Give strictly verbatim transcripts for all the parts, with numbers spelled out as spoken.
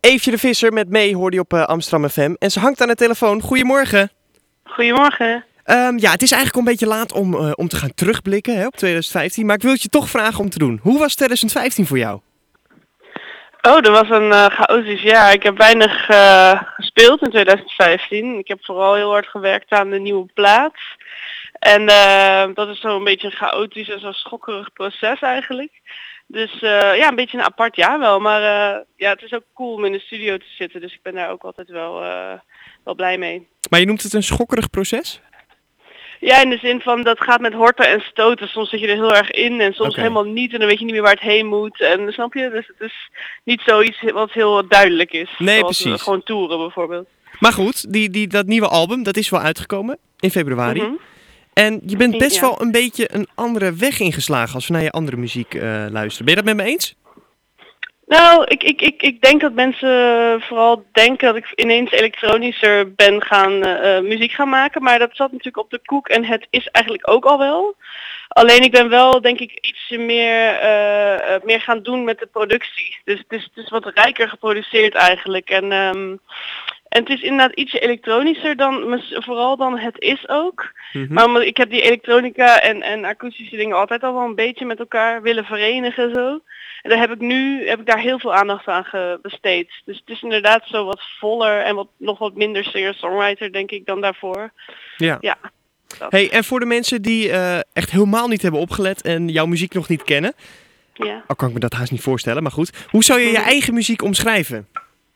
Eefje de Visser met mee hoorde je op uh, Amsterdam F M. En ze hangt aan de telefoon. Goedemorgen. Goedemorgen. Um, ja, het is eigenlijk al een beetje laat om, uh, om te gaan terugblikken hè, op twintig vijftien. Maar ik wil het je toch vragen om te doen. Hoe was twintig vijftien voor jou? Oh, dat was een uh, chaotisch jaar. Ik heb weinig uh, gespeeld in twintig vijftien. Ik heb vooral heel hard gewerkt aan de nieuwe plaat. En uh, dat is zo een beetje een chaotisch en zo schokkerig proces eigenlijk. Dus uh, ja, een beetje een apart jaar wel. Maar uh, ja, het is ook cool om in de studio te zitten. Dus ik ben daar ook altijd wel, uh, wel blij mee. Maar je noemt het een schokkerig proces? Ja, in de zin van dat gaat met horten en stoten. Soms zit je er heel erg in en soms Okay. helemaal niet. En dan weet je niet meer waar het heen moet. En snap je? Dus het is niet zoiets wat heel duidelijk is. Nee, zoals precies. Gewoon toeren bijvoorbeeld. Maar goed, die, die, dat nieuwe album, dat is wel uitgekomen in februari. Mm-hmm. En je bent best Ja. wel een beetje een andere weg ingeslagen als we naar je andere muziek uh, luisteren. Ben je dat met me eens? Nou, ik, ik, ik, ik denk dat mensen vooral denken dat ik ineens elektronischer ben gaan uh, muziek gaan maken. Maar dat zat natuurlijk op de koek en het is eigenlijk ook al wel. Alleen ik ben wel denk ik ietsje meer, uh, uh, meer gaan doen met de productie. Dus het is, het is wat rijker geproduceerd eigenlijk. En, um, en het is inderdaad ietsje elektronischer dan, vooral dan het is ook. Mm-hmm. Maar omdat ik heb die elektronica en, en akoestische dingen altijd al wel een beetje met elkaar willen verenigen zo. En daar heb ik nu heb ik daar heel veel aandacht aan ge- besteed. Dus het is inderdaad zo wat voller en wat, nog wat minder singer-songwriter denk ik dan daarvoor. Ja. Ja. Hey, en voor de mensen die uh, echt helemaal niet hebben opgelet en jouw muziek nog niet kennen. Ja. Al kan ik me dat haast niet voorstellen, maar goed. Hoe zou je je eigen muziek omschrijven?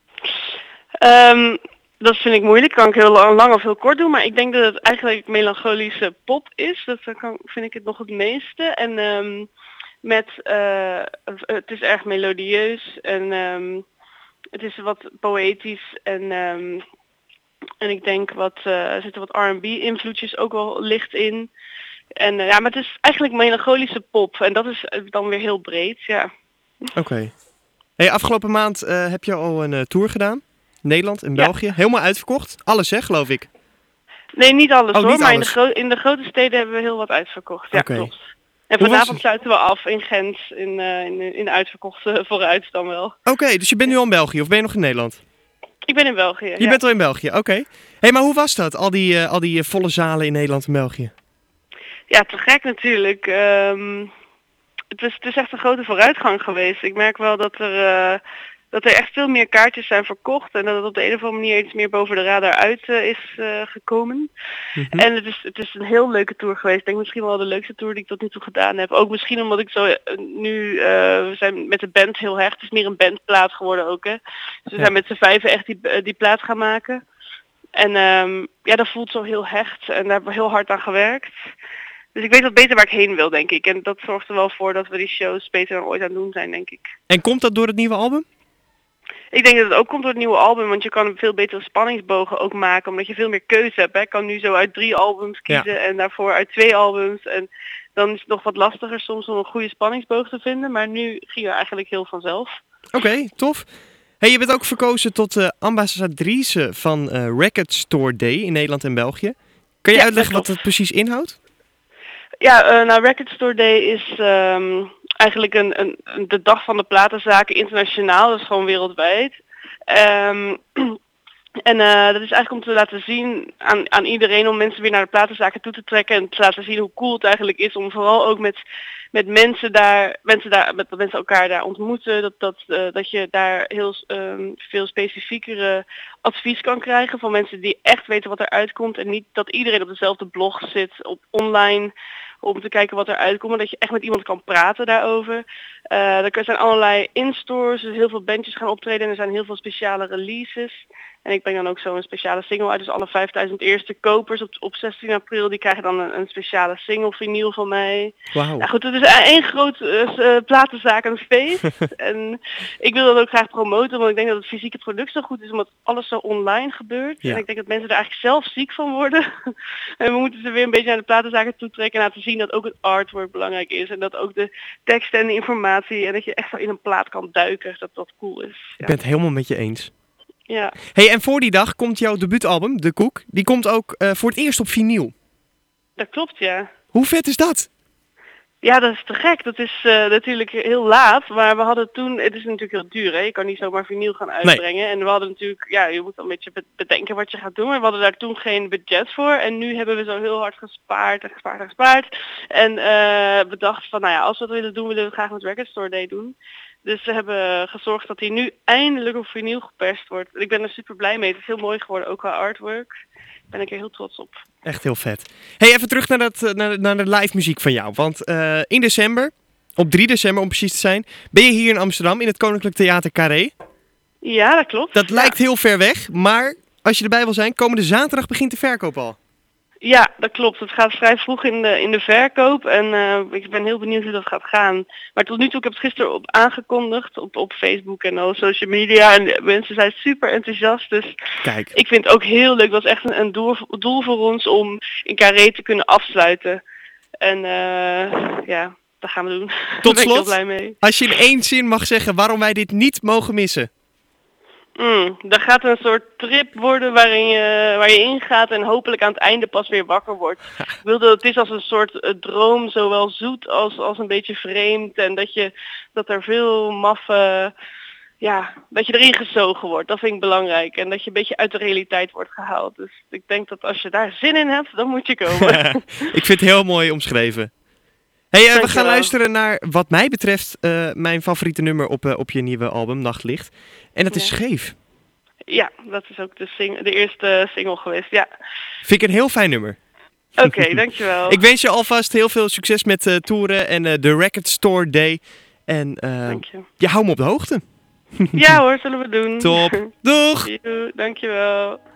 Um, dat vind ik moeilijk. Kan ik heel lang, lang of heel kort doen. Maar ik denk dat het eigenlijk melancholische pop is. Dat kan, vind ik het nog het meeste. En um, met, uh, het is erg melodieus. En um, het is wat poëtisch. En, um, en ik denk wat, uh, er zitten wat R en B invloedjes ook wel licht in. En uh, ja, maar het is eigenlijk melancholische pop. En dat is dan weer heel breed, ja. Oké. Okay. Hey, afgelopen maand uh, heb je al een uh, tour gedaan. Nederland en ja. België. Helemaal uitverkocht. Alles hè, geloof ik. Nee, niet alles oh, hoor. Niet maar alles. In, de gro- in de grote steden hebben we heel wat uitverkocht. Ja, okay. klopt. En vanavond sluiten we af in Gent. In, uh, in, in uitverkochte vooruit dan wel. Oké, okay, dus je bent nu al in België of ben je nog in Nederland? Ik ben in België, Je ja. bent al in België, oké. Okay. Hey, maar hoe was dat? Al die, uh, al die uh, volle zalen in Nederland en België? Ja, te gek natuurlijk. Um, het, is, het is echt een grote vooruitgang geweest. Ik merk wel dat er, uh, dat er echt veel meer kaartjes zijn verkocht. En dat het op de een of andere manier iets meer boven de radar uit uh, is uh, gekomen. Mm-hmm. En het is, het is een heel leuke tour geweest. Ik denk misschien wel de leukste tour die ik tot nu toe gedaan heb. Ook misschien omdat ik zo uh, nu, uh, we zijn met de band heel hecht. Het is meer een bandplaat geworden ook hè. Dus we ja. zijn met z'n vijven echt die, die plaat gaan maken. En um, ja, dat voelt zo heel hecht. En daar hebben we heel hard aan gewerkt. Dus ik weet wat beter waar ik heen wil, denk ik. En dat zorgt er wel voor dat we die shows beter dan ooit aan het doen zijn, denk ik. En komt dat door het nieuwe album? Ik denk dat het ook komt door het nieuwe album, want je kan een veel betere spanningsbogen ook maken, omdat je veel meer keuze hebt. Hè. Ik kan nu zo uit drie albums kiezen ja. en daarvoor uit twee albums. En dan is het nog wat lastiger soms om een goede spanningsboog te vinden, maar nu ging het eigenlijk heel vanzelf. Oké, okay, tof. Hey, je bent ook verkozen tot uh, ambassadrice van uh, Record Store Day in Nederland en België. Kan je ja, uitleggen wat dat precies inhoudt? Ja, uh, nou Record Store Day is um, eigenlijk een, een, een, de dag van de platenzaken internationaal, dus gewoon wereldwijd. Um, en uh, dat is eigenlijk om te laten zien aan, aan iedereen, om mensen weer naar de platenzaken toe te trekken en te laten zien hoe cool het eigenlijk is om vooral ook met, met mensen daar, mensen daar, met mensen elkaar daar ontmoeten, dat, dat, uh, dat je daar heel um, veel specifiekere advies kan krijgen van mensen die echt weten wat er uitkomt en niet dat iedereen op dezelfde blog zit, op online, om te kijken wat er uitkomt, maar dat je echt met iemand kan praten daarover. Uh, er zijn allerlei in-stores, dus heel veel bandjes gaan optreden en er zijn heel veel speciale releases. En ik breng dan ook zo een speciale single uit. Dus alle vijfduizend eerste kopers op, op zestien april, die krijgen dan een, een speciale single vinyl van mij. Wauw. Nou goed, het is één groot uh, platenzaak en feest. En ik wil dat ook graag promoten, want ik denk dat het fysieke product zo goed is, omdat alles zo online gebeurt. Ja. En ik denk dat mensen er eigenlijk zelf ziek van worden. En we moeten ze weer een beetje naar de platenzaken toe trekken en laten zien dat ook het artwork belangrijk is. En dat ook de tekst en de informatie en dat je echt zo in een plaat kan duiken, dat dat cool is. Ja. Ik ben het helemaal met je eens. Ja. Hey, en voor die dag komt jouw debuutalbum, De Koek, die komt ook uh, voor het eerst op vinyl. Dat klopt, ja. Hoe vet is dat? Ja, dat is te gek. Dat is uh, natuurlijk heel laat, maar we hadden toen, het is natuurlijk heel duur, hè? Je kan niet zomaar vinyl gaan uitbrengen. Nee. En we hadden natuurlijk, ja, je moet dan een beetje bedenken wat je gaat doen, maar we hadden daar toen geen budget voor. En nu hebben we zo heel hard gespaard en gespaard en gespaard. En uh, bedacht van, nou ja, als we het willen doen, willen we het graag met Record Store Day doen. Dus we hebben gezorgd dat hij nu eindelijk op vinyl geperst wordt. Ik ben er super blij mee. Het is heel mooi geworden, ook qua artwork. Ben ik er heel trots op. Echt heel vet. Hey, even terug naar, dat, naar, naar de live muziek van jou. Want uh, in december, op drie december om precies te zijn, ben je hier in Amsterdam in het Koninklijk Theater Carré. Ja, dat klopt. Dat ja. lijkt heel ver weg, maar als je erbij wil zijn, komende zaterdag begint de verkoop al. Ja, dat klopt. Het gaat vrij vroeg in de, in de verkoop en uh, ik ben heel benieuwd hoe dat gaat gaan. Maar tot nu toe, ik heb het gisteren op aangekondigd op, op Facebook en al social media en mensen zijn super enthousiast. Dus Kijk. Ik vind het ook heel leuk. Dat is echt een, een doel, doel voor ons om in Carré te kunnen afsluiten. En uh, ja, dat gaan we doen. Tot Daar ben slot, ik heel blij mee. Als je in één zin mag zeggen waarom wij dit niet mogen missen. Mm, dat gaat een soort trip worden waarin je, waar je ingaat en hopelijk aan het einde pas weer wakker wordt. Ik wilde, het is als een soort uh, droom, zowel zoet als, als een beetje vreemd. En dat, je, dat er veel maffe, ja, dat je erin gezogen wordt. Dat vind ik belangrijk. En dat je een beetje uit de realiteit wordt gehaald. Dus ik denk dat als je daar zin in hebt, dan moet je komen. Ik vind het heel mooi omschreven. Hey, uh, we gaan wel. luisteren naar, wat mij betreft, uh, mijn favoriete nummer op, uh, op je nieuwe album, Nachtlicht. En dat is ja. Scheef. Ja, dat is ook de, sing- de eerste single geweest, ja. Vind ik een heel fijn nummer. Oké, okay, dankjewel. Ik wens je alvast heel veel succes met uh, toeren en uh, de Record Store Day. En uh, Dank je. Ja, hou me op de hoogte. Ja hoor, zullen we doen. Top. Doeg! Dankjewel.